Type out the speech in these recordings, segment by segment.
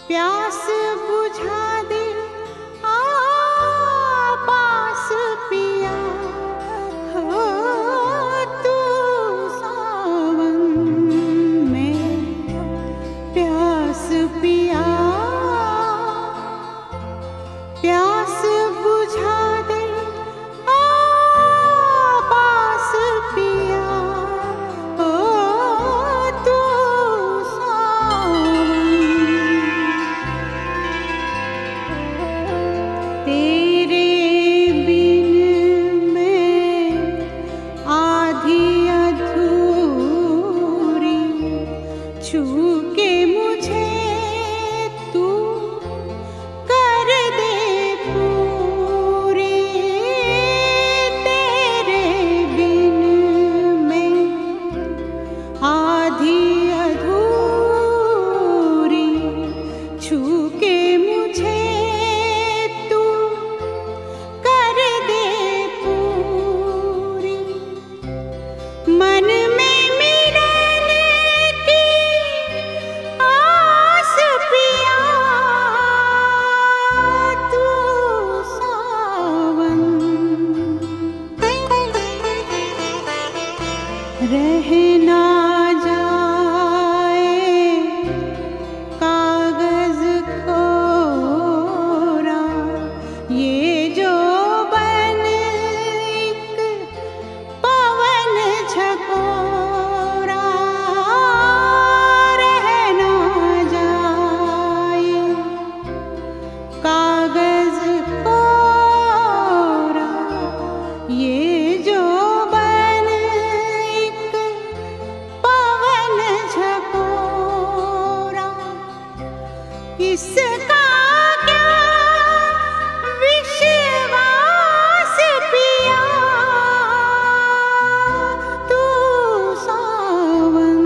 प्यास बुझा दे आ पास पिया हो तू सावन में प्यास पिया प्यास बुझा दे आ पास पिया हो तू सावन तेरे बिन मैं आधी अधूरी छू के मुझे तू कर दे पूरी तेरे बिन मैं आधी अधूरी छू के मुझे तू कर दे पूरी मन में मिलन की आस पिया तू सावन रह ना जाए कागज कोरा ये जो बन एक पवन झकोरा रह ना जाए कागज कोरा ये जो बन एक पवन झकोरा इसका क्या विश्वास पिया तू सावन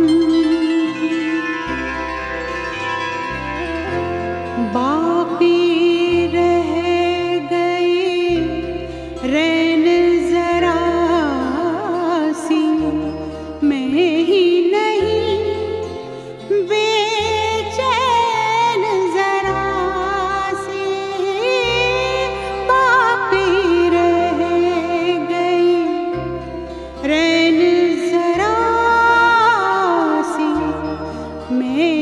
बाकी रह गई रैन जरा सी मैं ही नहीं बेचैन जरा सी बाकी रह गई रैन जरा सी मैं